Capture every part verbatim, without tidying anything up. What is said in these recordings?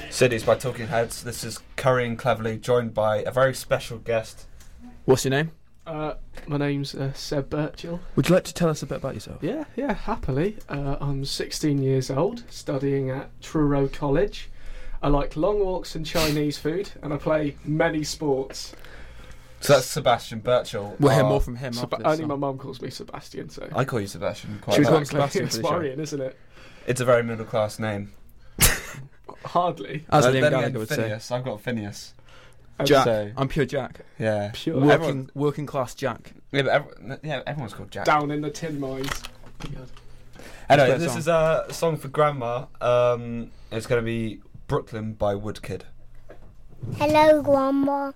Cities by Talking Heads. This is Currying Cleverly, joined by a very special guest. What's your name? Uh, my name's uh, Seb Birchall. Would you like to tell us a bit about yourself? Yeah, yeah, happily. Uh, I'm sixteen years old, studying at Truro College. I like long walks and Chinese food, and I play many sports. So that's Sebastian Birchall. We'll hear Uh, more from him Seb- after this only song. my mum calls me Sebastian, so... I call you Sebastian quite Should we a call lot. him Sebastian for It's the show? worrying, isn't it? It's a very middle class name. Hardly. As Uh, Liam then Gallagher again, would say. Phineas. I've got Phineas. Um, Jack. So- I'm pure Jack. Yeah. Pure. Well, Working, everyone- working class Jack. Yeah, but every, yeah, everyone's called Jack. Down in the tin mines. Anyway, Let's play a this song. is a song for Grandma. Um, it's going to be Brooklyn by Woodkid. Hello, Grandma.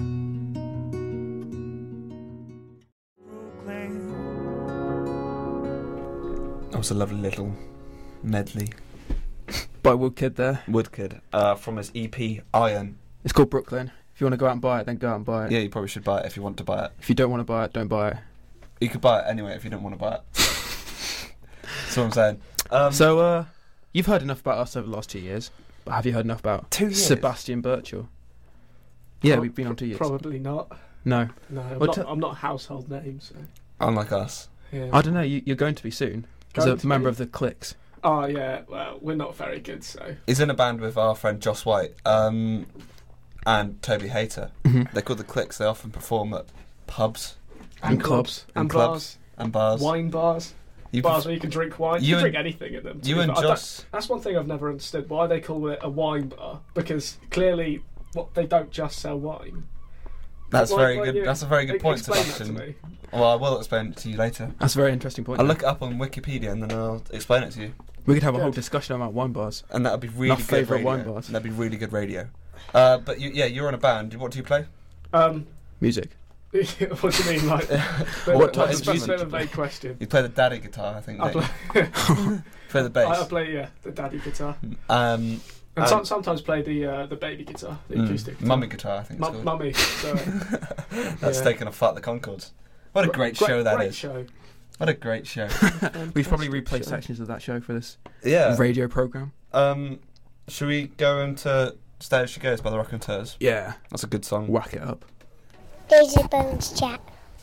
That was a lovely little medley. By Woodkid there. Woodkid, uh, from his E P Iron. It's called Brooklyn. If you want to go out and buy it, then go out and buy it. Yeah, you probably should buy it if you want to buy it. If you don't want to buy it, don't buy it. You could buy it anyway if you don't want to buy it. That's what I'm saying. Um, So, uh, you've heard enough about us over the last two years. But have you heard enough about two years. Sebastian Birchall? Yeah, Pro- we've been on two years. Probably not. No. No, I'm, Well, not, t- I'm not a household name, so... Unlike us. Yeah. I don't know, you, you're going to be soon. As Going a to member be. of the Clicks. Oh, yeah, well, we're not very good, so... He's in a band with our friend Joss White um, and Toby Hayter. Mhm. They're called the Clicks. They often perform at pubs And clubs. And, And bars. clubs. and bars. Wine bars. You Bars perf- where you can drink wine. you You, can and- drink anything in them. to you be and fair. I don't- Joss. That's one thing I've never understood. Why they call it a wine bar. Because clearly what they don't just sell wine. That's Why- very why good. you- That's a very good point, Explain that to Sebastian. me. Well, I will explain it to you later. That's a very interesting point. I'll there. look it up on Wikipedia and then I'll explain it to you. We could have a whole Good. discussion about wine bars. And that'll be really My good favourite radio. wine bars. That'd be really good radio. Uh, but you, yeah, you're on a band. What do you play? Um, Music. what do you mean, like... What type that's of that's a instrument bit do of you a play? vague question. You play the daddy guitar, I think. I don't play, you? play the I, I bass. play, yeah, the daddy guitar. Um, And Um, some, sometimes play the uh, the baby guitar, the mm, acoustic guitar. mummy guitar, I think it's Mu- called. mummy. So, That's yeah. taken a Flight the Conchords. What a great, show that great is. Show. What a great show. We've probably Fantastic replayed show. sections of that show for this Yeah. radio program. Um, should we go into Stay As She Goes by the Raconteurs? Yeah. That's a good song. Whack it up. Daisy Bones chat.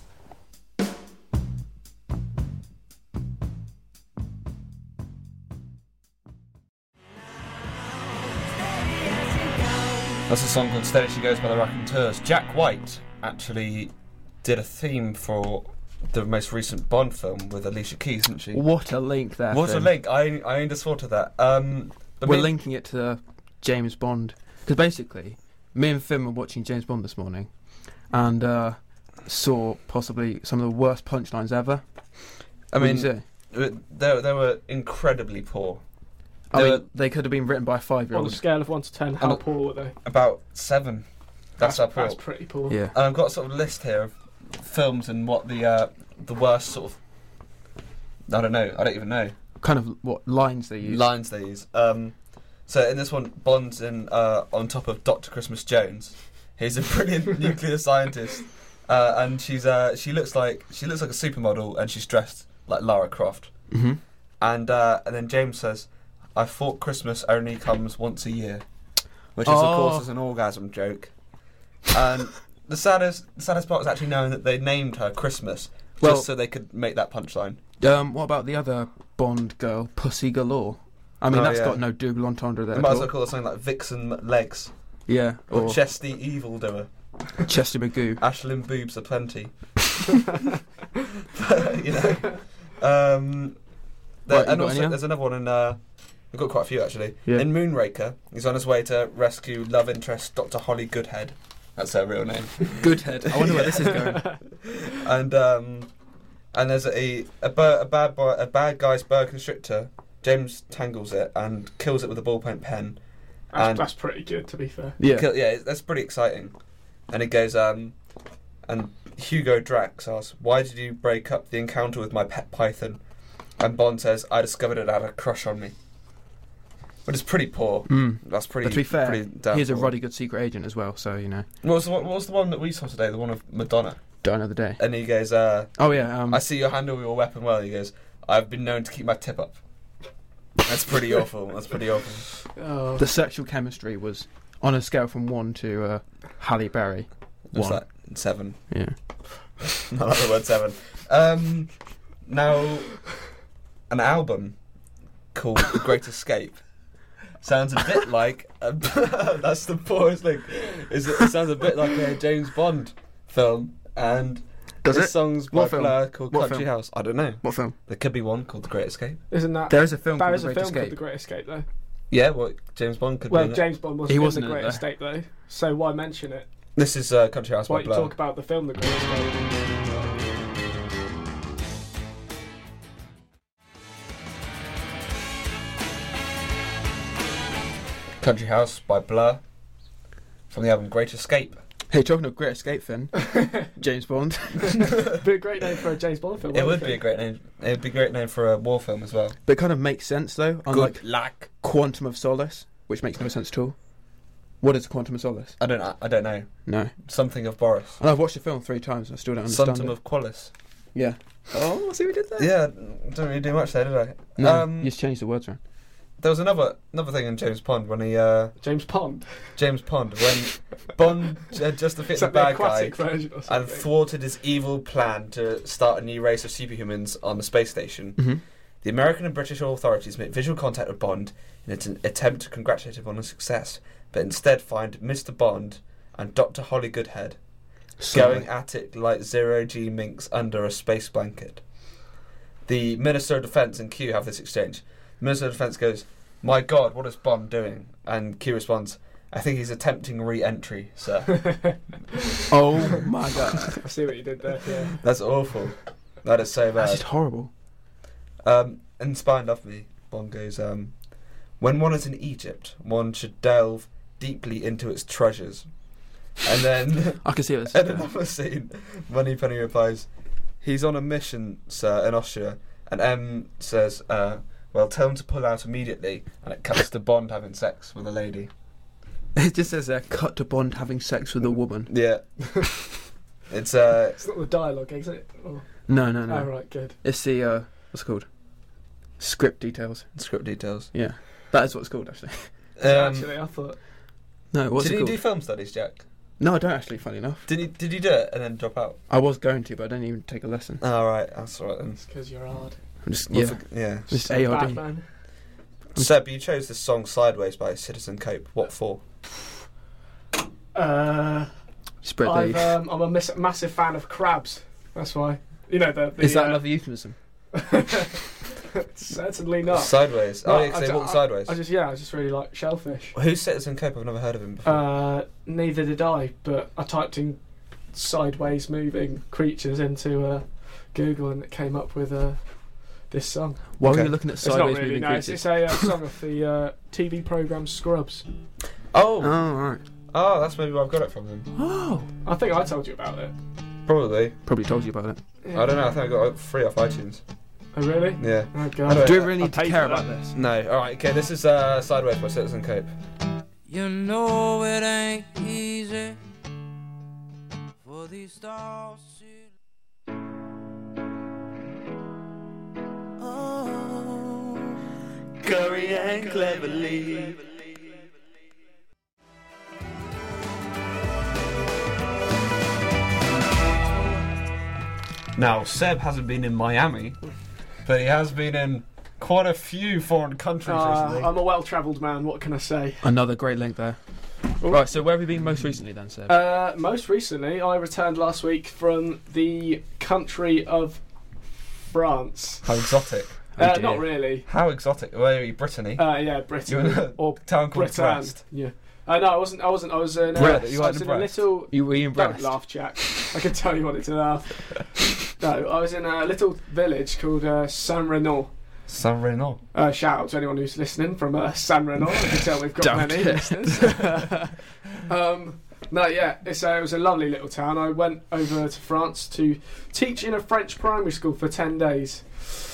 That's a song called Stay As She Goes by the Raconteurs. Jack White actually did a theme for the most recent Bond film with Alicia Keys, didn't she? What a link there. What a Finn. link! I I only just thought of that. Um, but We're me- linking it to James Bond. Because basically, me and Finn were watching James Bond this morning and uh, saw possibly some of the worst punchlines ever. I What mean, did you say? they they were incredibly poor. I They mean, were they could have been written by a On a five-year-old. scale of one to ten, how And- poor were they? about seven. That's, how poor. That's pretty poor. Yeah. And I've got sort of a list here of films and what the uh, the worst sort of. I don't know. I don't even know Kind of what lines they use. lines they use. Um, so in this one, Bond's in uh, on top of Doctor Christmas Jones. He's a brilliant nuclear scientist, uh, and she's uh, she looks like she looks like a supermodel, and she's dressed like Lara Croft. hmm And uh, and then James says, "I thought Christmas only comes once a year," which is of Oh. course is an orgasm joke. And the saddest the saddest part is actually knowing that they named her Christmas Well- just so they could make that punchline. Um, what about the other Bond girl, Pussy Galore? I mean, Oh, that's yeah. got no double entendre there They at might as all. well call it something like Vixen Legs Yeah, or, or Chesty Evildoer. Chester Magoo. Ashlyn Boobs aplenty. But, you know, um, there, Right, you and got also any? there's another one in. Uh, we've got quite a few actually. Yeah. In Moonraker, he's on his way to rescue love interest Doctor Holly Goodhead. That's her real name. Goodhead. I wonder where this is going. And um, and there's a a, bur- a bad boy, a bad guy's boa constrictor. James tangles it and kills it with a ballpoint pen. That's, And- that's pretty good, to be fair. Yeah. Kill, yeah, it- that's pretty exciting. And it goes, um, and Hugo Drax asks, "Why did you break up the encounter with my pet python?" And Bond says, "I discovered it had a crush on me." But it's pretty poor. Mm. That's pretty. But to be fair, pretty damn he's a poor. ruddy good secret agent as well, so, you know. What was, the one, what was the one that we saw today? The one of Madonna. Don't know the day. And he goes, uh, Oh, yeah. Um, "I see you handle your weapon well." He goes, "I've been known to keep my tip up." That's pretty awful. That's pretty awful. Oh. The sexual chemistry was on a scale from one to uh, Halle Berry. What's One. that? Seven. Yeah. I like the word seven. Um, now, an album called The Great Escape sounds a bit like a, that's the poorest thing. Is it, it sounds a bit like a James Bond film, and Does this it? song's by What film? Blur called What Country film? House. I don't know. What film? There could be one called The Great Escape. Isn't that There is a film there called is The a Great film called Escape. The Great Escape though? Yeah, what James Bond could Well, be in it. James Bond wasn't, He in wasn't The in it, Great though. Escape though, so why mention it? This is uh, Country House Why by don't Blur. you talk about the film The Great Escape? Country House by Blur from the album Great Escape. Hey, talking of Great Escape, Finn. James Bond. Be a great name for a James Bond film. It would wouldn't be a great name. It would be a great name for a war film as well. But it kind of makes sense, though. Unlike Good luck. Quantum of Solace, which makes no sense at all. What is Quantum of Solace? I don't. I don't know. No. Something of Boris. And I've watched the film three times and I still don't understand Something it. of Qualis. Yeah. Oh, see what we did there? Yeah, didn't really do much there, did I? No, Um, you just changed the words around. There was another another thing in James Bond when he uh, James Pond. James Bond when Bond uh, just to fit Is the that the bad guy aquatic version or and something? thwarted his evil plan to start a new race of superhumans on the space station. Mm-hmm. The American and British authorities make visual contact with Bond in an attempt to congratulate him on his success, but instead find Mister Bond and Doctor Holly Goodhead going at it like zero-G minks under a space blanket. The Minister of Defence and Q have this exchange. The Minister of Defence goes, "My God, what is Bond doing?" And Q responds, "I think he's attempting re-entry, sir." Oh my god. I see what you did there. Yeah. That's awful. That is so That's bad. just horrible. Um, in Spy and Love Me, Bond goes, um, "When one is in Egypt, one should delve deeply into its treasures." And then, I can see what this in is. another scene, Moneypenny replies, "He's on a mission, sir, in Austria." And M says, uh, "Well, tell him to pull out immediately." And it cuts to Bond having sex with a lady. It just says there, cut to Bond having sex with a woman. Yeah. It's, uh... It's not the dialogue, is it? Or... No, no, no. Oh, right, good. It's the, uh, what's it called? Script details. script details. Yeah. That is what it's called, actually. Um, Actually, I thought... No, what's did it you called? do film studies, Jack? No, I don't actually, funny enough. Did you, did you do it and then drop out? I was going to, but I didn't even take a lesson. Oh, right. That's all right then. It's because you're hard. I'm just, Well, yeah. for- yeah. Just So A R bad, D. man. Seb, you chose this song Sideways by Citizen Cope. What for? Uh, Spread I've, the... um, I'm a miss- massive fan of crabs. That's why. You know, the... the Is that uh, another euphemism? Certainly not. Sideways. No, Oh, yeah, 'cause I they ju- walk sideways. I just, yeah, I just really like shellfish. Who's Citizen Cope? I've never heard of him before. Uh, neither did I, but I typed in sideways moving creatures into uh, Google and it came up with uh, this song. Why Okay. were you looking at It's not sideways really, moving no, it's, creatures? it's a uh, song of the uh, T V programme Scrubs. oh! Oh, right. Oh, that's maybe where I've got it from then. Oh. I think I told you about it. Probably. Probably told you about it. I don't know. I think I got it free off iTunes. Oh, really? Yeah. Oh, I God. don't- Do we really I need to paid care for about that. this? No. Alright, okay. This is uh, Sideways by Citizen Cope. You know it ain't easy for these stars to... Oh, Curry and cleverly. Now, Seb hasn't been in Miami, but he has been in quite a few foreign countries Uh, recently. I'm a well-travelled man, what can I say? Another great link there. Right, so where have you been most recently then, Seb? Uh, most recently, I returned last week from the country of France. How exotic. Oh, Uh, dear. not really. How exotic. Where are you? Brittany? Uh, yeah, you were Britain. in a or town called Britain. Brest. Yeah. Uh, no, I wasn't. I wasn't. I was in. Uh, Brest. You I weren't was in in a Brest? little. You were in Don't Brest? laugh, Jack. I can tell you wanted to laugh. No, I was in a little village called uh, Saint Renaud. Saint Renaud. Uh, shout out to anyone who's listening from uh, Saint Renaud. I can tell we've got Doubt many it. listeners. um, no, yeah, it's, uh, it was a lovely little town. I went over to France to teach in a French primary school for ten days.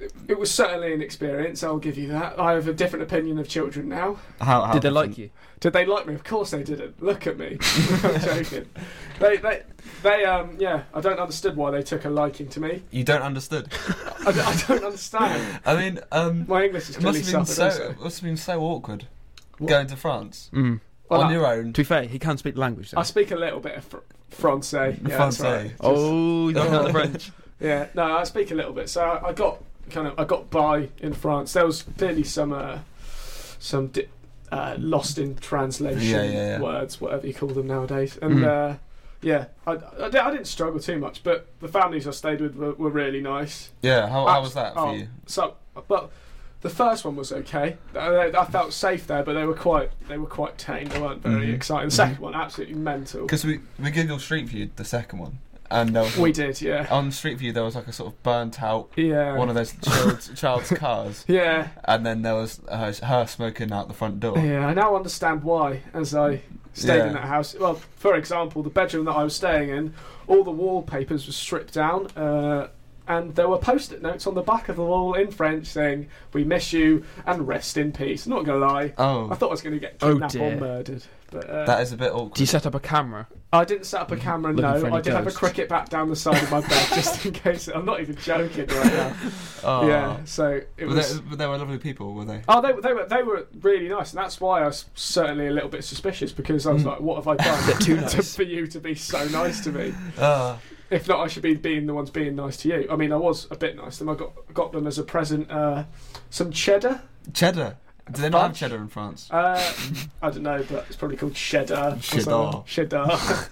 it was certainly an experience. I'll give you that. I have a different opinion of children now. How, how Did they different? like you? Did they like me? Of course they didn't. Look at me. I'm joking. They, they, they, um, yeah. I don't understand why they took a liking to me. You don't understood. I, d- I don't understand. I mean, um, My English is it must clearly have been suffered so. also. It must have been so awkward What? going to France Mm. Well, on I- your own. To be fair, he can speak the language. Though. I speak a little bit of fr- Francais. Yeah, that's Francais. right. Just- oh, he's not the French. Yeah, no, I speak a little bit. So I, I got kind of I got by in France. There was clearly some uh, some di- uh, lost in translation Yeah, yeah, yeah. words, whatever you call them nowadays. And Mm. uh, yeah, I, I, di- I didn't struggle too much. But the families I stayed with were, were really nice. Yeah, how, how was that for Oh, you? So, but the first one was okay. I, I felt safe there, but they were quite they were quite tame. They weren't very Mhm. exciting. The second one, absolutely mental. Because we we Googled Street View, the second one, and there was We did, yeah, on Street View there was like a sort of burnt out yeah, one of those child's, child's cars, yeah. and then there was her, her smoking out the front door. Yeah, I now understand why, as I stayed Yeah. in that house. Well, for example, the bedroom that I was staying in, all the wallpapers were stripped down, uh, and there were post-it notes on the back of the wall in French saying, "We miss you and rest in peace." Not gonna lie, Oh, I thought I was gonna get Oh, kidnapped or dear. murdered, but uh, that is a bit awkward. Do you set up a camera? I didn't set up a camera. Looking No, for any I did have a ghosts? cricket bat down the side of my bed just in case. I'm not even joking right now. Oh. Yeah, so it But was. they, but they were lovely people, were they? Oh, they, they were they were really nice, and that's why I was certainly a little bit suspicious because I was Mm. like, "What have I done Bit too to, nice. for you to be so nice to me? Uh, If not, I should be being the ones being nice to you." I mean, I was a bit nice to them. I got got them as a present uh, some cheddar. cheddar. Do they not have Fudge? cheddar in France? Uh, I don't know, but it's probably called cheddar. or Cheddar. something. Cheddar.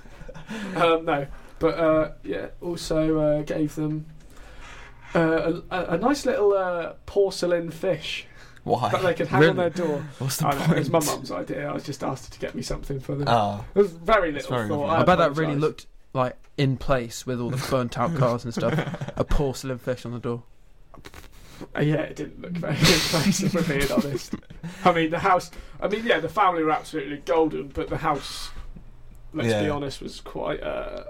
um, no, but uh, yeah. Also uh, gave them uh, a, a nice little uh, porcelain fish Why? that they could hang Really? on their door. What's the I know, point? it was my mum's idea. I was just asked her to get me something for them. Oh, It was very It's little very thought. lovely. I, I bet that really apologise. looked like in place with all the burnt out cars and stuff. A porcelain fish on the door. Uh, yeah, it didn't look very in place, if we're being honest. I mean, the house. I mean, yeah, the family were absolutely golden, but the house, let's be Yeah. honest, was quite. Uh,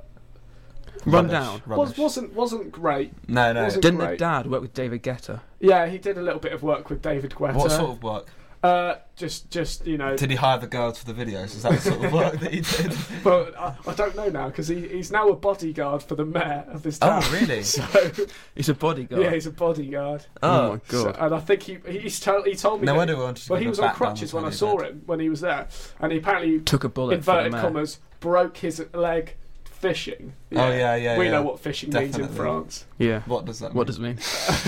Run Rubbish, down. was, rubbish. wasn't wasn't great. No, no. wasn't- Didn't the great. dad work with David Guetta? Yeah, he did a little bit of work with David Guetta. What sort of work? Uh, just, just you know. Did he hire the girls for the videos? Is that the sort of work that he did? Well, I, I don't know now because he, he's now a bodyguard for the mayor of this town. Oh, really? So He's a bodyguard. yeah, he's a bodyguard. Oh, my So- god. and I think he he's told he told me. No that- wonder we wanted to Well, give he a was on back down crutches the when I toilet saw bed. him when he was there, and he apparently Took a bullet for the inverted mayor. commas broke his leg fishing. Oh, yeah, yeah, We yeah. know what fishing means in Definitely. France. Yeah. What does that mean? What does it mean?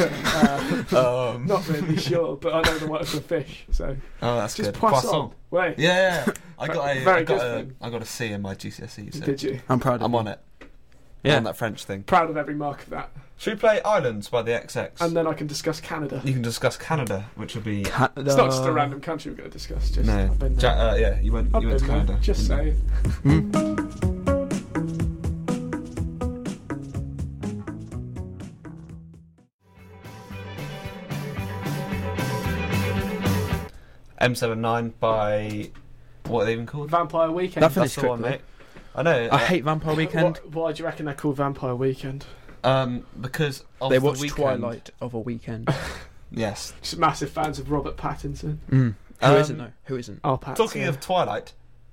uh, Um, not really sure, but I know the word for fish. So oh, that's just good. poisson. Wait, Yeah, yeah. I got a, Very I got good a, thing. I got a C in my G C S E. So did you? I'm proud of I'm you. on it. Yeah. On that French thing. Proud of every mark of that. Should we play Islands by the X X? And then I can discuss Canada. you can discuss Canada, which will be Canada. It's not just a random country we're going to discuss. Just no. I've been Ja- there. uh, yeah, you went. I've You went to been there. Canada. Just saying. Hmm? M seventy-nine by what are they even called? Vampire Weekend. That That's finished the one, quickly. mate. I know. I hate Vampire Weekend. Why, why do you reckon they're called Vampire Weekend? Um, because of They the watched weekend. Twilight of a weekend. Yes. Just massive fans of Robert Pattinson. Mm. Who Um, not though? Who isn't? Oh, Pat. Talking yeah. of Twilight.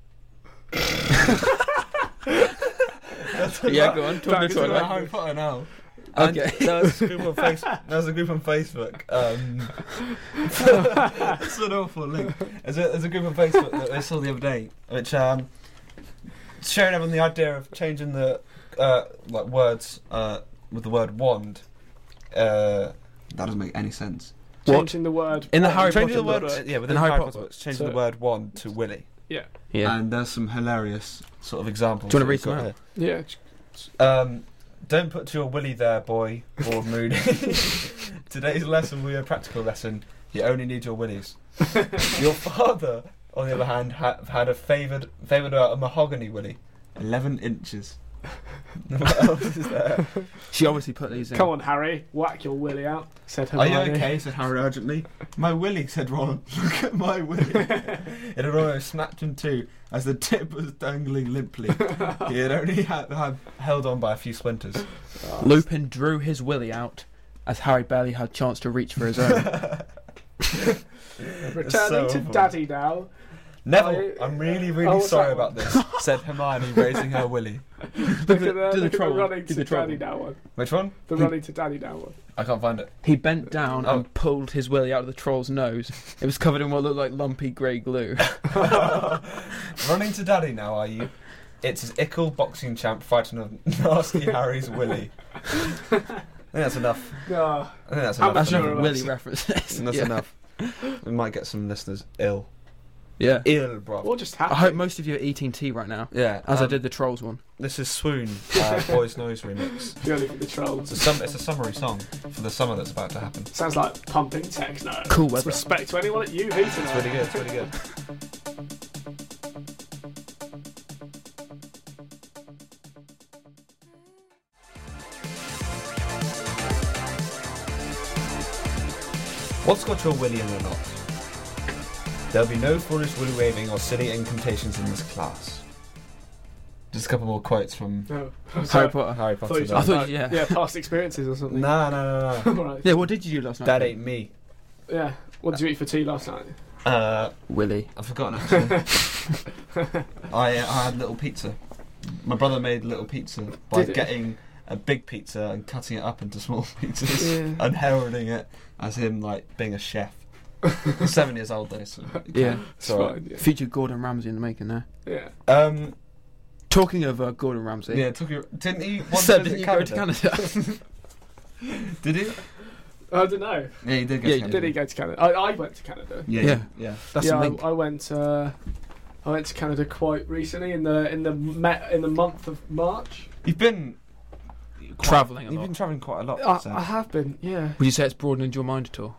Yeah, go on. Talking Talking of about Twilight. Harry Potter now. Okay. And there was a group on face- There was a group on Facebook. Um, it's an awful link. There's a, there's a group on Facebook that I saw the other day, which um, sharing everyone the idea of changing the uh, like words uh, with the word wand. Uh, that doesn't make any sense. What? Changing the word. In the Harry Changing Potter the word, books. yeah, within In Harry Harry Potter Potter books, So- changing the word wand to Willy. Yeah. Yeah. And there's some hilarious sort of examples. Do you wanna that read we've some got out? Yeah. here. Um, don't put your willy there, boy, or Moody. Today's lesson will be a practical lesson. You only need your willies. Your father, on the other hand, ha- had a favoured favoured uh, a mahogany willy, eleven inches. What else is there? She obviously put these in. Come on, Harry. Whack your willy out. Said Are Hermione. you okay? Said Harry urgently. My willy, said Ron. Look at my willy. It had almost snapped in two as the tip was dangling limply. He had only had, had held on by a few splinters. Oh, Lupin drew his willy out as Harry barely had a chance to reach for his own. Returning so to awful. Daddy now. Neville, I- I'm really, Oh, really what's sorry that about one? this, said Hermione, raising her willy. Look at the, do the look at the troll. running Do to the troll. Daddy now one. Which one? The He- running to Daddy now one. I can't find it. He bent down Oh. and pulled his willy out of the troll's nose. It was covered in what looked like lumpy grey glue. Running to Daddy now, are you? It's his ickle boxing champ fighting a nasty Harry's willy. I think that's enough. Ah, I think that's How enough. That's Sure, enough right. willy references. That's yeah. enough. We might get some listeners ill. Yeah. Ill, bro. what just I happened? hope most of you are eating tea right now, Yeah. as I um, did the Trolls one. This is Swoon, uh, Boys Noise remix. Purely for the It's trolls. a, sum- it's a summary song for the summer that's about to happen. Sounds like pumping techno. Cool weather. Respect to anyone at U V tonight. It's really good. It's really good. What's got your willy in a knot? There'll be no foolish willy waving or silly incantations in this class. Just a couple more quotes from No. Harry Potter. Harry Thought Potter. you though. I talking thought- about- yeah. yeah, past experiences or something. No, no, no, no. right. Yeah, what did you do last night? That ain't me. Yeah. What did you eat for tea last night? Uh, Willy. I've forgotten actually. I, uh, I had little pizza. My brother made little pizza by Did he? getting a big pizza and cutting it up into small pizzas Yeah. and heralding it as him like being a chef. He's seven years old though, so Yeah. It's so fine. Yeah. Future Gordon Ramsay in the making there. yeah. um Talking of uh, Gordon Ramsay. yeah, took you, didn't he? Want So to didn't visit you go to Canada? Did he? I don't know. Yeah, he did go Yeah, to he Canada. Did he go to Canada? I, I went to Canada. Yeah, Yeah. yeah, yeah. That's yeah, the I, link. I went. Uh, I went to Canada quite recently in the in the me- in the month of March. You've been quite- Travelling a You've lot. been travelling quite a lot. I, so. I have been. Yeah. Would you say it's broadened your mind at all?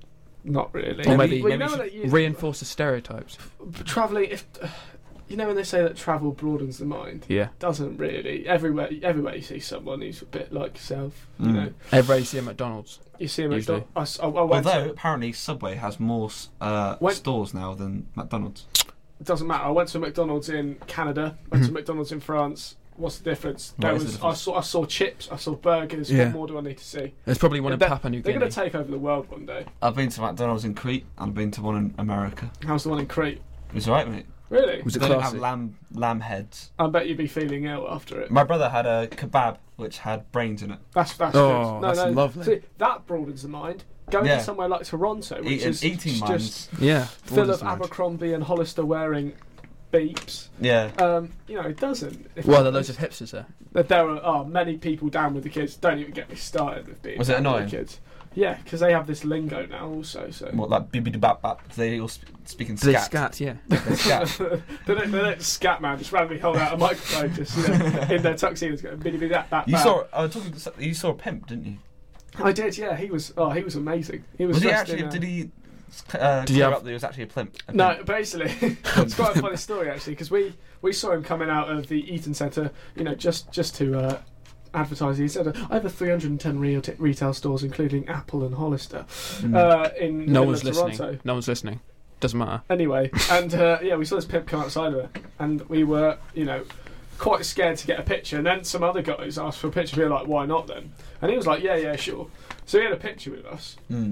Not really. Or maybe, Well, you maybe know you that should you- reinforce the stereotypes. traveling. If you know when they say that travel broadens the mind, Yeah. doesn't really. Everywhere, everywhere you see someone who's a bit like yourself. You Mm. know, Everybody see at McDonald's. you see them. At Usually. I, s- I- I went Although to, apparently Subway has more uh, When- stores now than McDonald's. it doesn't matter. I went to a McDonald's in Canada. Went to Mhm. McDonald's in France. What's the difference? What There is the was. I difference? saw. I saw chips. I saw burgers. Yeah. What more do I need to see? There's probably one in They're- Papua New They're Guinea. going to take over the world one day. I've been to McDonald's in Crete and I've been to one in America. How's the one in Crete? It was alright, mate. Really? Was it They don't have classy? lamb lamb heads. I bet you'd be feeling ill after it. My brother had a kebab which had brains in it. That's that's Oh, good. No, that's no. lovely. See, that broadens the mind. Going Yeah. to somewhere like Toronto, which Eating, is eating just minds. Yeah. full broadens of the mind. Abercrombie and Hollister wearing beeps. Yeah. Um, you know, it doesn't. If Well, I'm there are loads honest. of hipsters there. That there are oh, many people down with the kids. Don't even get me started with being Was it down with annoying? the kids. Yeah, because they have this lingo now also. So What, like bibbidi bap bap? They all sp- speak in They scat. scat, yeah. They scat. they don't. They don't scat man. Just randomly hold out a microphone, just you know, in their tuxedos, going biddy biddy that that. You saw. I was talking. To, you saw a pimp, didn't you? I did. Yeah, he was. Oh, he was amazing. He was. Was he dressed actually? in a- Did he? Uh, Did he clear have- up that he was actually a pimp? A No, pimp? basically, it's quite a funny story actually because we, we saw him coming out of the Eaton Centre, you know, just just to uh, advertise. He said, "I have three hundred ten real t- retail stores, including Apple and Hollister, Mm. uh, in the No middle one's of listening. Toronto." No one's listening. Doesn't matter. Anyway, and uh, yeah, we saw this pimp come outside of it, and we were, you know, quite scared to get a picture. And then some other guys asked for a picture. We were like, "Why not then?" And he was like, "Yeah, yeah, sure." So he had a picture with us. Mm.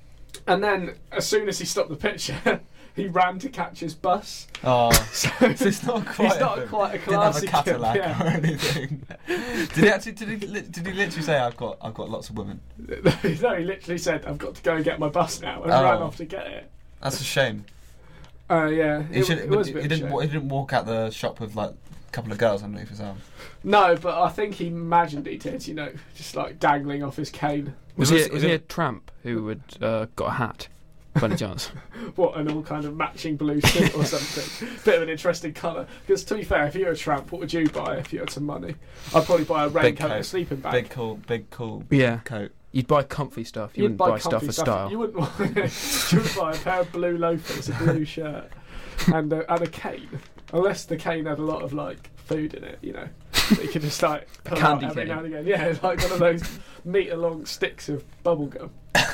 And then, as soon as he stopped the picture, he ran to catch his bus. Oh, So so it's not quite. he's not a pimp. quite a Didn't have a classy Cadillac kid, yeah. or anything. Did he actually? Did he? li- Did he literally say, "I've got, I've got lots of women"? No, he literally said, "I've got to go and get my bus now," and Oh. ran off to get it. That's a shame. Uh, yeah, He it, should. it was a He bit of a didn't. shame. wa- He didn't walk out the shop with like a couple of girls underneath his arm. No, but I think he imagined he did. You know, just like dangling off his cane. Was, Was he, it- was he a tramp who had uh, got a hat? By any chance? What, an all kind of matching blue suit or something. Bit of an interesting colour. Because to be fair, if you're a tramp, what would you buy if you had some money? I'd probably buy a raincoat and a coat. sleeping bag. Big cool, big cool Yeah. coat. You'd buy comfy stuff. You You'd wouldn't buy, stuff comfy for style. You wouldn't, want, you would buy a pair of blue loafers, a blue shirt, and a, and a cane. Unless the cane had a lot of like food in it, you know. That you could just like pull candy out every cane. now and again. Yeah, like one of those metre long sticks of bubble gum.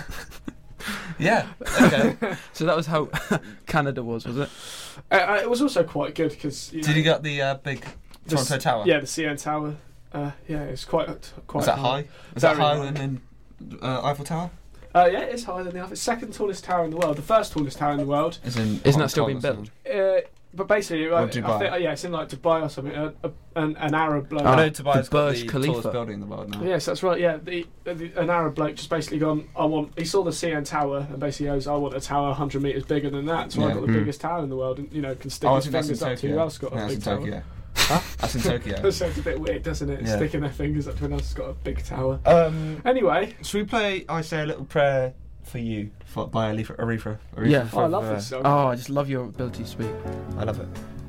Yeah. Okay. So that was how Canada was, was it? Uh, uh, it was also quite good because you know, Did you get the uh, big the Toronto s- Tower? Yeah, the C N Tower. Uh, yeah, it's quite quite Was that high? Was that Very higher high. than in uh, Eiffel Tower? Uh, yeah, it's higher than the Eiffel. Second tallest tower in the world. The first tallest tower in the world. Is in Isn't Hong that still Kong being or built? something? Uh, but basically, Or I, I Dubai. think, uh, yeah, it's in like Dubai or something. Uh, uh, an, an Arab bloke. I Ah, know Dubai's the got Burj the Khalifa. tallest building in the world now. Yes, that's right. Yeah, the, the, an Arab bloke just basically gone. I want. He saw the C N Tower and basically goes, "I want a tower one hundred meters bigger than that." So I Yeah. got the Hmm. biggest tower in the world, and you know, can stick Oh, I his think that's in fingers up to who Tokyo. else got Yeah, a that's big in tower. Tokyo. Huh? That's in Tokyo. That sounds a bit weird, doesn't it? Yeah. Sticking their fingers up to who else has got a big tower. Um, Anyway, should we play I Say a Little Prayer for You for, by Aretha? Aretha, Aretha Yeah. oh, I from, love uh, this song. Oh, I just love your ability to speak. I love it.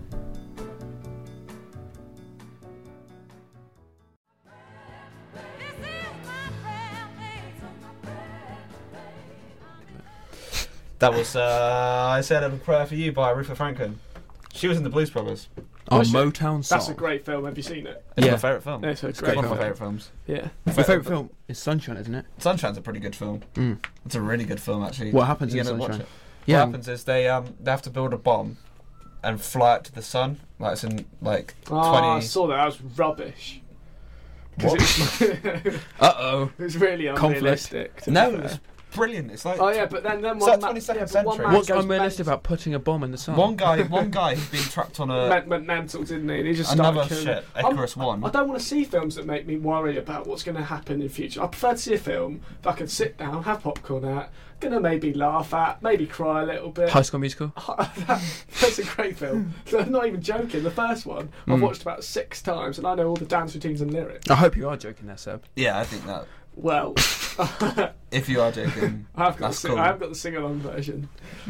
That was uh, I Say a Little Prayer for You by Aretha Franklin. She was in the Blues Brothers. Oh, Was it? Motown song. That's a great film. Have you seen it? It's Yeah. my favourite film. It's a It's great one of my film. favourite films. Yeah. Your favourite film is Sunshine, isn't it? Sunshine's a pretty good film. Mm. It's a really good film, actually. What happens You in gotta watch Sunshine? it. Yeah. What happens is they um they have to build a bomb and fly it to the sun. Like it's in like Oh, I twenty. saw that. That was rubbish. Because What? it, was- Uh oh. it was really Conflict. unrealistic. to be No, fair. it's brilliant. It's like Oh yeah, but then then It's one like man, twenty-second yeah, but one century. man What's goes unrealistic mental- about putting a bomb in the sun? one guy. One guy who's been trapped on a Went, went mental, didn't he? And he just another started killing. ship, I'm- Icarus One. I don't want to see films that make me worry about what's going to happen in future. I prefer to see a film that I can sit down, have popcorn at, gonna maybe laugh at, maybe cry a little bit. High School Musical? that, that's a great film. I'm not even joking. The first one I've Mm. watched about six times, and I know all the dance routines and lyrics. I hope you are joking there, Seb. Yeah, I think that. Well, If you are joking, I've got the that's sing- cool. I've got the sing along version.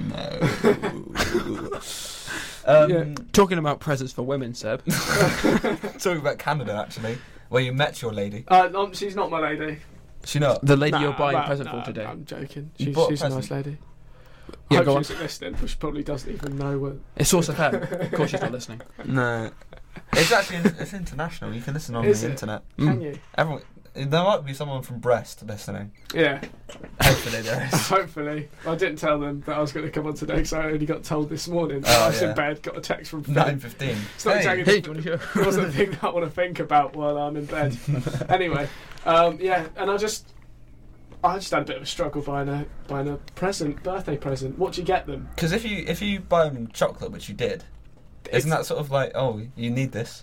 No. um, Yeah. Talking about presents for women, Seb. Talking about Canada, actually, where you met your lady. Uh, no, she's not my lady. She not. The lady Nah, you're buying nah, a present nah, for today. I'm joking. You She's, bought a she's a nice present? lady. Yeah, I go hope on. she's listening, but she probably doesn't even know what. It's Source F M. Of course she's not listening. No. It's actually it's international. You can listen on Is the it? internet. Can Mm. you? Everyone, there might be someone from Brest listening. Yeah. Hopefully there is. Hopefully. I didn't tell them that I was going to come on today because I only got told this morning. Oh, I was yeah. in bed, got a text from Nine Finn. fifteen. It's not exactly Hey, the- do you want to It wasn't the thing that I want to think about while I'm in bed. Anyway, um, yeah, and I just, I just had a bit of a struggle buying a buying a present, birthday present. What do you get them? Because if you if you buy them chocolate, which you did, isn't that sort of like, oh, you need this?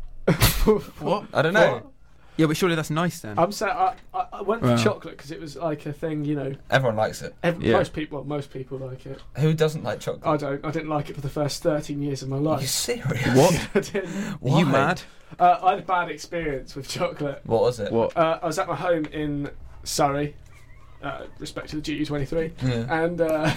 What? I don't know. What? Yeah, but surely that's nice then. I'm saying I, I, I went for Wow. chocolate because it was like a thing, you know. Everyone likes it. Every, Yeah. Most people, well, most people like it. Who doesn't like chocolate? I don't. I didn't like it for the first thirteen years of my Are you life. serious? What? I didn't. Are you Why? mad? Uh, I had a bad experience with chocolate. What was it? What? Uh, I was at my home in Surrey, uh, respect to the G U twenty-three. Yeah. and uh,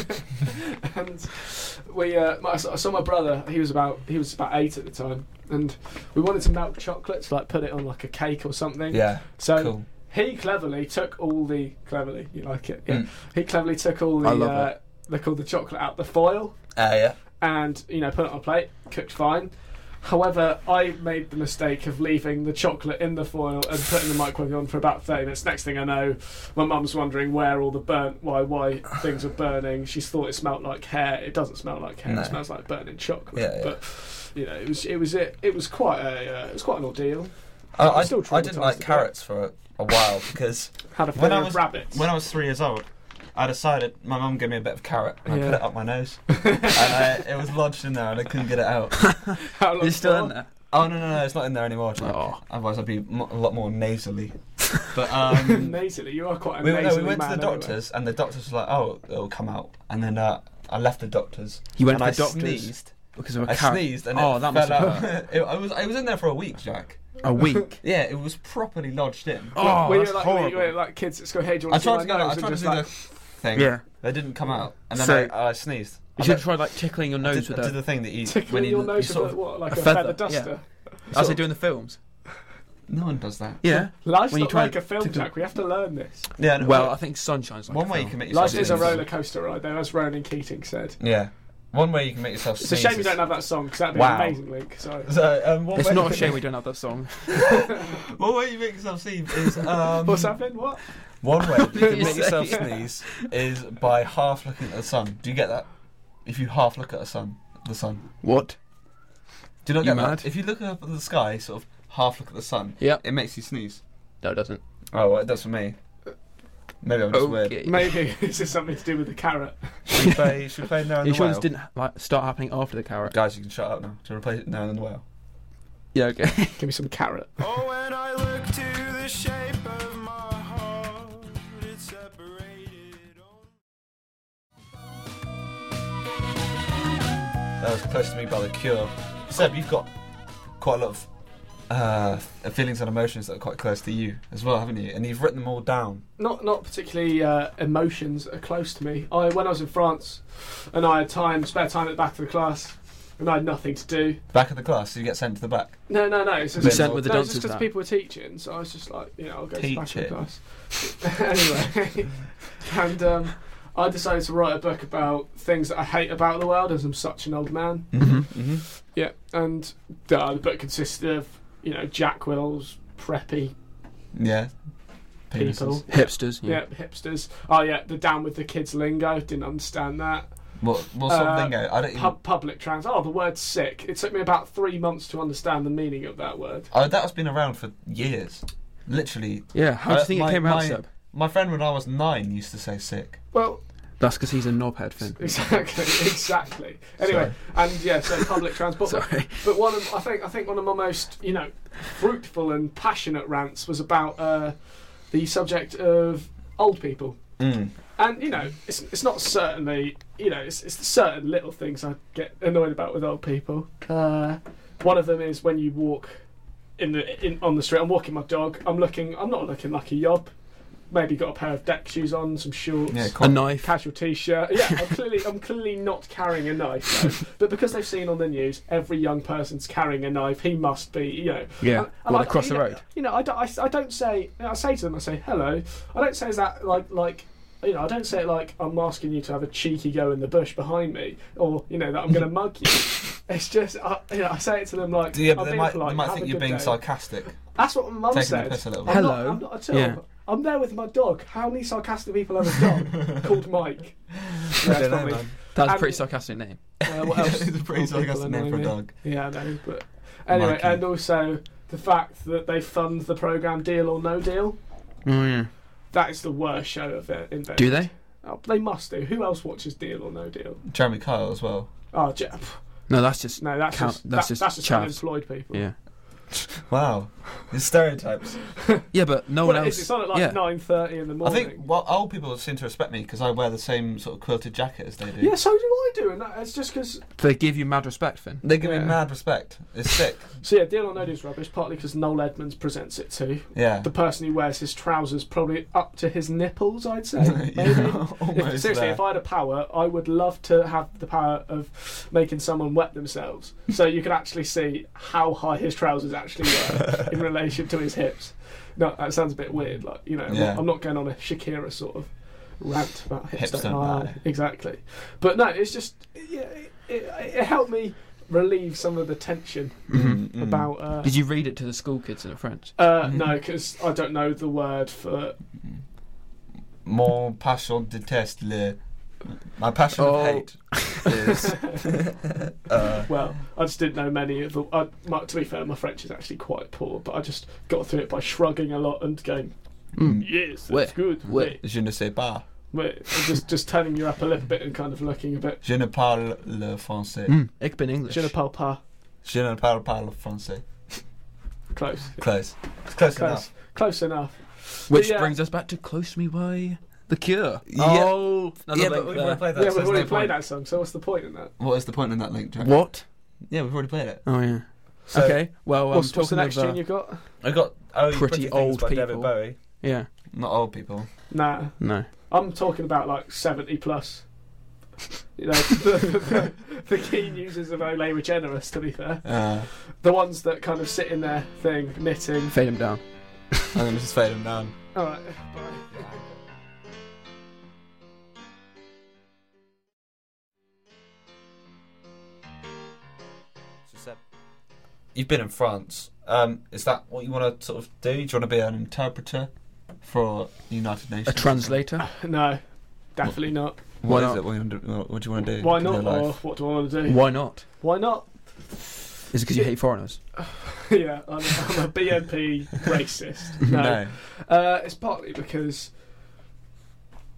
and we uh, my, I saw my brother. He was about he was about eight at the time, and we wanted to melt chocolate to like put it on like a cake or something. Yeah. So Cool. he cleverly took all the cleverly you like it. Yeah. Mm. He cleverly took all the I love uh, it. they called the chocolate out the foil Uh, yeah. and you know put it on a plate, cooked fine. However, I made the mistake of leaving the chocolate in the foil and putting the microwave on for about thirty minutes. Next thing I know, my mum's wondering where all the burnt, why, why things were burning. She thought it smelled like hair. It doesn't smell like hair. No. It smells like burning chocolate. Yeah, yeah. But you know, it was it was it, it was quite a uh, it was quite an ordeal. I, I'm I, still I didn't traumatised like about it. carrots for a, a while because Had a When fear I of was- rabbits. when I was three years old, I decided my mum gave me a bit of carrot and Yeah. I put it up my nose, and I, it was lodged in there and I couldn't get it out. How long It's still for? in there. Oh no no no! It's not in there anymore. Jack. Oh. Otherwise, I'd be mo- a lot more nasally. But um, Nasally, you are quite a we, no, we nasally went to man the anyway. doctors, and the doctors were like, "Oh, it'll come out." And then uh, I left the doctors, You went and to the I doctors because of a I carrot. sneezed, and Oh, it that fell must have out. hurt. it, I was I was in there for a week, Jack. A week. Yeah, it was properly lodged in. Oh, were you that's like, were you, horrible. were you like kids at school? Hey, do you I want tried to to see go. my I nose? tried And to just do like, the thing. Yeah. They didn't come out, and then So- I, I sneezed. You I should bet- try like tickling your I nose did, with I a. did the thing that you when tickling you, your you nose sort with of a, what, like a a, feather, feather duster. As they do in the films. no one does that. Yeah. Life's When you not try like a film, to- Jack. We have to learn this. Yeah. no, Well, one- I think Sunshine's like one a way you film. can make yourself Life is a sneeze. roller coaster ride, though, as Ronan Keating said. Yeah. One way you can make yourself It's sneeze. a shame you is- don't have that song because that'd be Wow. an amazing link. Sorry. So, um, one It's way not a shame we don't have that song. One way you make yourself sneeze is um. What's happening? What? One way you did can you make say? yourself sneeze is by half looking at the sun. Do you get that? If you half look at the sun, the sun. What? Do you not You get mad? that? If you look up at the sky, sort of half look at the sun, Yep. it makes you sneeze. No, it doesn't. Oh, well, it does for me. Maybe I'm just weird. Okay. Maybe this is something to do with the carrot. Should we play, should we play Now Are and you the sure Whale? this didn't like start happening after the carrot? Guys, you can shut up now. Do you want to play Now and the Whale? Yeah, okay. Give me some carrot. Oh, when I look to the shape of my heart, it's separated. That was Close to Me by The Cure. Seb, you've got quite a lot of uh, feelings and emotions that are quite close to you as well, haven't you? And you've written them all down. Not not particularly uh, emotions that are close to me. I when I was in France, and I had time, spare time at the back of the class, and I had nothing to do. Back of the class, so you get sent to the back. No, no, no. It's You just, sent with the no, it's dunces just because back. people were teaching, so I was just like, you know, I'll go to the back of the Teaching. class. Anyway, and um, I decided to write a book about things that I hate about the world, as I'm such an old man. Mm-hmm. Mm-hmm. Yeah, and uh, the book consisted of, you know, Jack Wills, preppy Yeah. people. Penises. Hipsters. Yeah, hipsters. Oh yeah, the down with the kids lingo. Didn't understand that. What, what sort Uh, of lingo? I don't even... Pub- public trans. Oh, the word sick. It took me about three months to understand the meaning of that word. Oh, that has been around for years. Literally. Yeah, how do Uh, you think my- it came out, my- Seb? My friend when I was nine used to say sick. Well, That's because he's a knobhead, Finn. exactly, exactly. Anyway, and yeah, so public transport. Sorry. But one of, I think I think one of my most, you know, fruitful and passionate rants was about uh, the subject of old people. Mm. And you know, it's it's not certainly, you know, it's it's the certain little things I get annoyed about with old people. Uh, one of them is when you walk in the in on the street. I'm walking my dog. I'm looking. I'm not looking like a yob. Maybe got a pair of deck shoes on, some shorts. Yeah, A con- knife. Casual t-shirt. Yeah, I'm clearly, I'm clearly not carrying a knife. Though. But because they've seen on the news, every young person's carrying a knife. He must be, you know. Yeah. And- and Well, I- across you the know, road. You know, I don't, I, I don't say. I say to them, I say hello. I don't say is that like like. You know, I don't say it like I'm asking you to have a cheeky go in the bush behind me, or you know that I'm going to mug you. It's just, I, you know, I say it to them like. Yeah, but I'm they being might, polite, they might have think a you're good being day. sarcastic. That's what my mum Taking the said. piss a little I'm bit. not- Hello. I'm not at all. Yeah. I'm there with my dog. How many sarcastic people have a dog called Mike? Yeah, I that's don't know, probably- man. That's a And- pretty sarcastic name. Uh, what else? It's a pretty Old people sarcastic name annoy for a me. dog. Yeah, I know. But anyway, Mikey. and also the fact that they fund the program Deal or No Deal. Oh yeah. That is the worst show of it invented. Do they? Oh, they must do. Who else watches Deal or No Deal? Jeremy Kyle as well. Oh, Je- No, that's just no, that's Count- just that's that, just that's just chav. unemployed people. yeah. Wow. It's stereotypes. Yeah, but no Well, one it is. else. It's on at like yeah. nine thirty in the I morning. think well, old people seem to respect me because I wear the same sort of quilted jacket as they do. Yeah, so do I do, and that, it's just because. They give you mad respect, Finn. They give Yeah. me mad respect. It's sick. So yeah, Deal or No Deal is rubbish. Partly because Noel Edmonds presents it too. Yeah. The person who wears his trousers probably up to his nipples, I'd say. Maybe. Yeah, If, almost seriously, there. if I had a power, I would love to have the power of making someone wet themselves, so you can actually see how high his trousers actually were in relation to his hips. No, that sounds a bit weird. Like you know, I'm, Yeah. not, I'm not going on a Shakira sort of rant about hips. Hips don't don't lie. lie. Exactly, but no, it's just yeah, it, it, it helped me relieve some of the tension Mm, mm. about. Uh, Did you read it to the school kids in the French? uh, Mhm. No, because I don't know the word for. Mon passion déteste le. My passion Oh. of hate is. uh, Well, I just didn't know many of the. I, my, to be fair, my French is actually quite poor, but I just got through it by shrugging a lot and going, Mm. "Yes, Ouais, that's good." ouais. Ouais. je ne sais pas. Ouais. And just just turning you up a little bit and kind of looking a bit. Je ne parle le français. Mm. Ik ben English. Je ne parle pas. Je ne parle pas le français. Close. Close. It's close, Close. enough. Close enough. Which But yeah. brings us back to Close to Me by The Cure. Yeah. Oh, another Yeah, link but we've there. already played that. yeah, so we've there's already no played point. that song, so what's the point in that? What is the point in that link, Jack? What? Yeah, we've already played it. Oh yeah. So okay. Well, um, what's, what's the talking next of uh, tune you've got? I got oh, You Pretty Things Old by David People. Bowie. yeah, Not old people. Nah, no. I'm talking about like seventy plus. You know, the, the, the keen users of Olay Regenerous, to be fair. Uh, The ones that kind of sit in their thing, knitting. Fade him down. I'm gonna just fade them down. Alright, bye. So Seb, you've been in France. Um, is that what you want to sort of do? Do you want to be an interpreter for the United Nations? A translator. No, definitely not. What Why is not? it? What, you wanna do, what, what do you want to do? Why with your not? Or life? what do I want to do? Why not? Why not? Is it because you hate foreigners? Yeah, I'm, I'm a B N P racist. No. No. Uh, it's partly because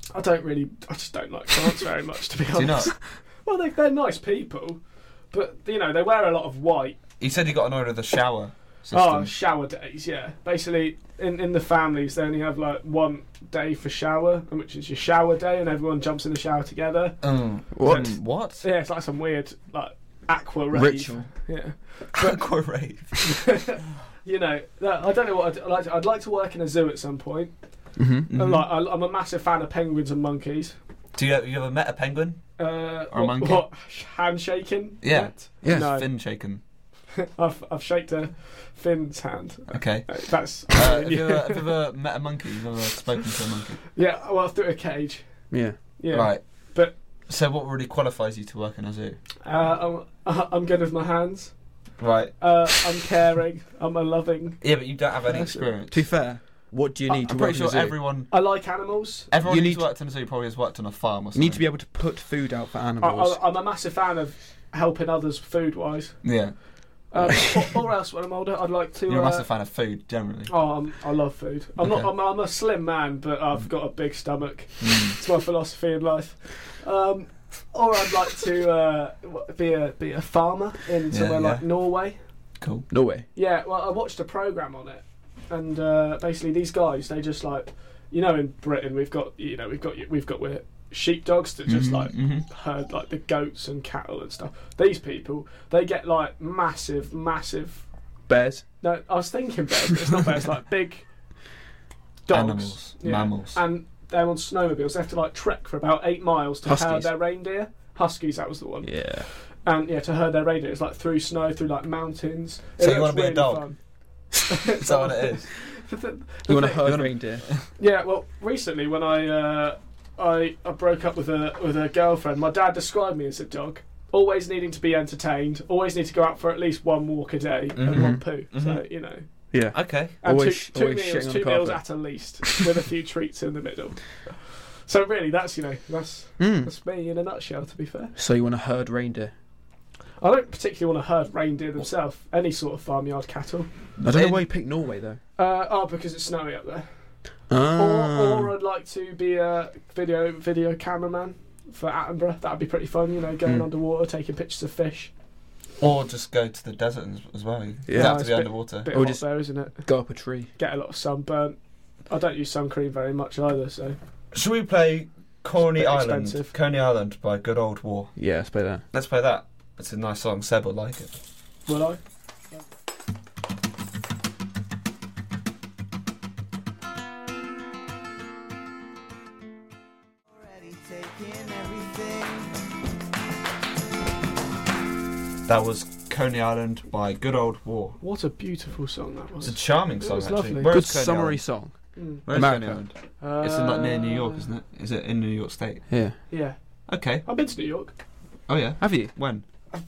I don't really. I just don't like France very much, to be honest. Do you not? Well, they, they're nice people, but you know they wear a lot of white. You said you got annoyed with the shower system. Oh, shower days, yeah. Basically, in, in the families, they only have like one day for shower, which is your shower day, and everyone jumps in the shower together. Um, What? um, what? Yeah, it's like some weird like aqua rave. Ritual. Yeah. Aqua rave. You know, that- I don't know what I'd, I'd like. To, I'd like to work in a zoo at some point. Mm-hmm. And, like, I, I'm a massive fan of penguins and monkeys. Do you, you ever met a penguin? Uh, Or a what, monkey? What, handshaking? Yeah. yet? Yeah. No, Fin shaken. I've I've shaked a Finn's hand. Okay. Uh, That's Uh, have, you ever, have you ever met a monkey? You've ever spoken to a monkey? yeah. Well, through a cage. Yeah. Yeah. Right. But- so, what really qualifies you to work in a zoo? Uh, I'm I'm good with my hands. Right. Uh, I'm caring. I'm a loving. Yeah, but you don't have any Person. experience. To be fair, what do you need I'm to work pretty in a sure zoo? everyone, I like animals. everyone You who's need- worked in a zoo probably has worked on a farm or You something. need to be able to put food out for I, animals. I, I'm a massive fan of helping others food wise. Yeah. Um, or, or else, when I'm older, I'd like to. You're a uh, massive fan of food, generally. Oh, I'm, I love food. I'm Okay. not. I'm, I'm a slim man, but I've got a big stomach. Mm. It's my philosophy in life. Um, or I'd like to uh, w- be a be a farmer in Yeah, somewhere yeah. like Norway. Cool. No way. Yeah, well, I watched a program on it, and uh, basically these guys, they just like, you know, in Britain we've got, you know, we've got we've got we're sheepdogs that just Mhm, like mhm. herd like the goats and cattle and stuff. These people, they get like massive, massive. Bears. No, I was thinking bears, but it's not bears. Like big dogs, Animals, yeah. mammals. and they're on snowmobiles. They have to like trek for about eight miles to herd Huskies. their reindeer. Huskies, that was the one. Yeah. And yeah, to herd their reindeer, it's like through snow, through like mountains. So It you looks wanna be a really dog? fun. Is that what it is? The thi- You the want to thing- herd wanna- reindeer? Yeah, well, recently when I, uh, I I broke up with a with a girlfriend, my dad described me as a dog, always needing to be entertained, always need to go out for at least one walk a day and Mhm. one poo. So Mhm. you know, Yeah. Okay. and Always- two, two always meals, shitting on two the meals carpet. at a least, with a few treats in the middle. So really, that's you know, that's Mm. that's me in a nutshell. To be fair, So you want to herd reindeer? I don't particularly want to herd reindeer themselves. Any sort of farmyard cattle. I don't know In- why you picked Norway though. Uh, oh, because it's snowy up there. Ah. Or, or I'd like to be a video video cameraman for Attenborough. That'd be pretty fun, you know, going Hmm. underwater, taking pictures of fish. Or just go to the desert as- as well. You Yeah. have No, to it's be a bit- underwater. Bit Or hot just- there, isn't it? Go up a tree. Get a lot of sunburn. I don't use sun cream very much either, so Should we play Coney Bit Island? expensive. Coney Island by Good Old War. Yeah, let's play that. Let's play that. It's a nice song. Seb will like it. will I? That was Coney Island by Good Old War. What a beautiful song that It's a was. charming It song, was actually. lovely. Where Good is Coney summary Island? song. Mm. Where is America. Coney Island? Uh, It's in, like, near New York, isn't it? Is it in New York State? Yeah. Yeah, Okay. I've been to New York. Oh yeah. Have you? When?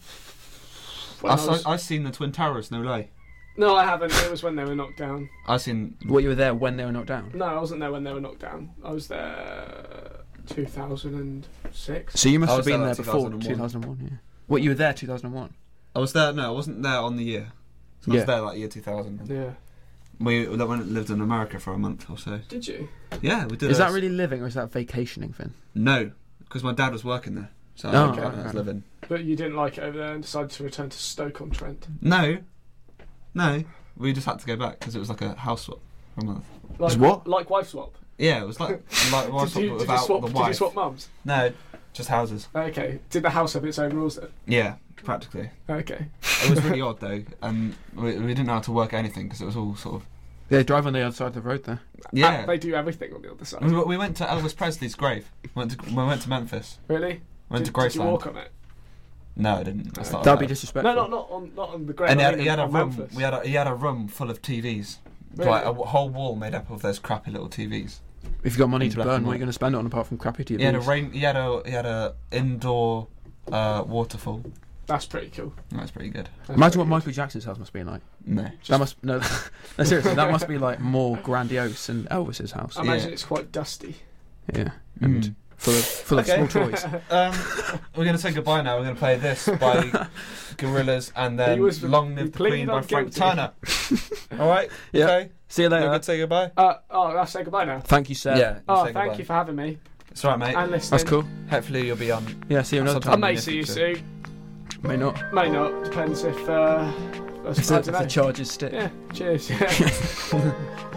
When I I saw, was- I seen the Twin Towers. No lie. No, I haven't. It was when they were knocked down. I seen. What, you were there when they were knocked down? No, I wasn't there when they were knocked down. I was there two thousand six. So you must I have was been there, there like, before two thousand one. two thousand one. Yeah. What, you were there two thousand one? I was there. No, I wasn't there on the year. So I Yeah. was there like year two thousand. Yeah. We went and lived in America for a month or so. Did you? Yeah, we did. Is a- that really living or is that vacationing, Finn? No, because my dad was working there, so Oh, I, okay. I was living. But you didn't like it over there and decided to return to Stoke-on-Trent. No, no, we just had to go back because it was like a house swap for a month. Like It's what? Like wife swap. Yeah, it was like like wife did swap you, but did you without swap? the Did wife. you swap mums? No, just houses. Okay. Did the house have its own rules then? Yeah, practically. Okay. It was really odd though, and we, we didn't know how to work anything because it was all sort of. They drive on the other side of the road there. Yeah, Uh, they do everything on the other side. we, we went to Elvis Presley's grave. Went to we went to Memphis. Really? Went did, to did you Graceland. walk on it? No, I didn't. That's not That'd be allowed. disrespectful. No, not not on not on the ground. And he I had, mean he had a on room. Memphis. We had a, he had a room full of T Vs, Really? like a w- whole wall made up of those crappy little T Vs. If you've got money In to black burn, and what are white. you going to spend it on apart from crappy T Vs? He had a rain. He had a he had a indoor uh, waterfall. That's pretty cool. That's pretty good. That's Imagine what pretty Michael Jackson's house must be like. No, That must no, no seriously. That must be like more grandiose than Elvis's house. good. I imagine Yeah. it's quite dusty. Yeah, and Mm. full of full Okay. of small toys. Um, we're going to say goodbye now. We're going to play this by Gorillaz and then He was- Long he Live the pleaded Queen by not Frank guilty. Turner. All right. Yeah. Okay. See you We're later. going to say goodbye. Uh, oh, I'll say goodbye now. Thank you, Seb. Yeah. Oh, say thank goodbye. you for having me. It's alright, mate. and listening. That's cool. Hopefully you'll be on. Yeah, see you another Sometime I time. may in the see you future. soon. May not. May not. Depends if. Uh, If the, I if don't know. the charges stick. Yeah. Cheers. Yeah.